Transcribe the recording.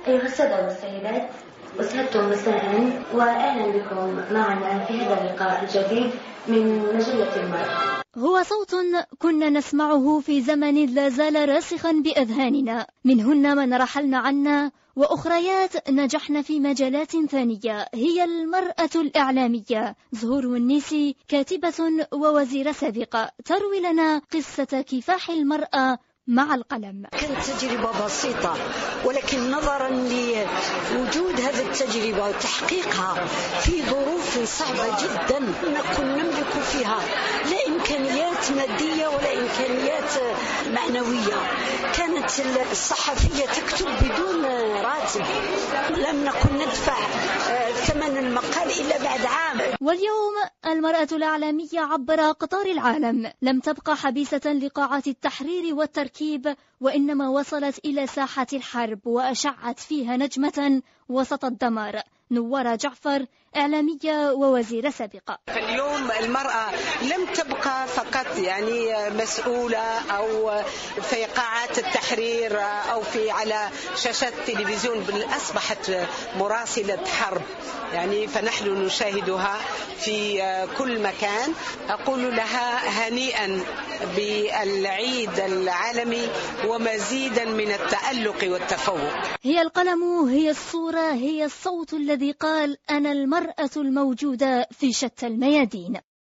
أيها السادة والسيدات، أسعدتم مساء وأهلا بكم معنا في هذا اللقاء الجديد من مجلة المرأة. هو صوت كنا نسمعه في زمن لا زال راسخا بأذهاننا، منهن من رحلن عنا وأخريات نجحن في مجالات ثانية. هي المرأة الإعلامية زهور والنيسي، كاتبة ووزيرة سابقة، تروي لنا قصة كفاح المرأة مع القلم. كانت تجربة بسيطة، ولكن نظرا لوجود هذه التجربة وتحقيقها في ظروف صعبة جدا نكون نملك فيها لا إمكانيات مادية ولا إمكانيات معنوية. كانت الصحفية تكتب بدون راتب، لم نكن ندفع ثمن المقال إلا بعد عام. واليوم المرأة الإعلامية عبر أقطار العالم لم تبقى حبيسة لقاعات التحرير والتركيب، وإنما وصلت إلى ساحة الحرب وأشعت فيها نجمة وسط الدمار. نوارة جعفر، إعلامية ووزيرة سابقة. اليوم المرأة لم تبقى فقط مسؤولة أو في قاعات التحرير أو على شاشات التلفزيون، بل أصبحت مراسلة حرب، فنحن نشاهدها في كل مكان. أقول لها هنيئا بالعيد العالمي ومزيدا من التألق والتفوق. هي القلم، هي الصورة، هي الصوت الذي قال أنا المرأة الموجودة في شتى الميادين.